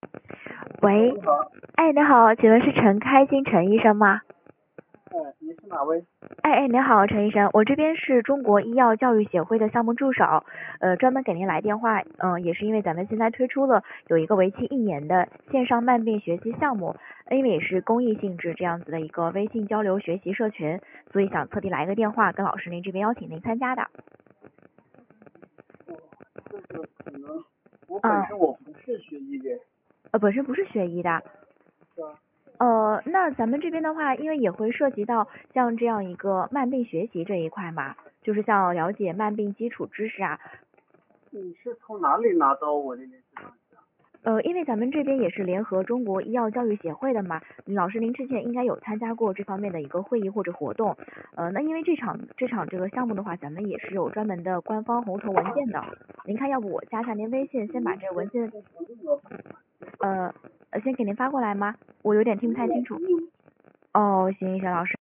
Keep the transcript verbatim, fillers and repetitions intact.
喂， 你好。 哎，你好，请问是陈开金陈医生吗？ 哎，你是哪位？ 哎哎，你好，陈医生，我这边是中国医药教育协会的项目助手，呃，专门给您来电话，嗯、呃，也是因为咱们现在推出了有一个为期一年的线上慢病学习项目，因为也是公益性质这样子的一个微信交流学习社群，所以想特地来个电话跟老师您这边邀请您参加的。 哦，这个可能我本嗯， 身我不是学医的。 呃，本身不是学医的。 是吧？ 呃，那咱们这边的话，因为也会涉及到像这样一个慢病学习这一块嘛，就是像了解慢病基础知识啊， 你是从哪里拿到我的联系方式啊？ 呃，因为咱们这边也是联合中国医药教育协会的嘛，老师您之前应该有参加过这方面的一个会议或者活动，呃，那因为这场这场这个项目的话，咱们也是有专门的官方红头文件的，您看要不我加下您微信，先把这个文件，呃，呃先给您发过来吗？我有点听不太清楚。哦，行，沈老师。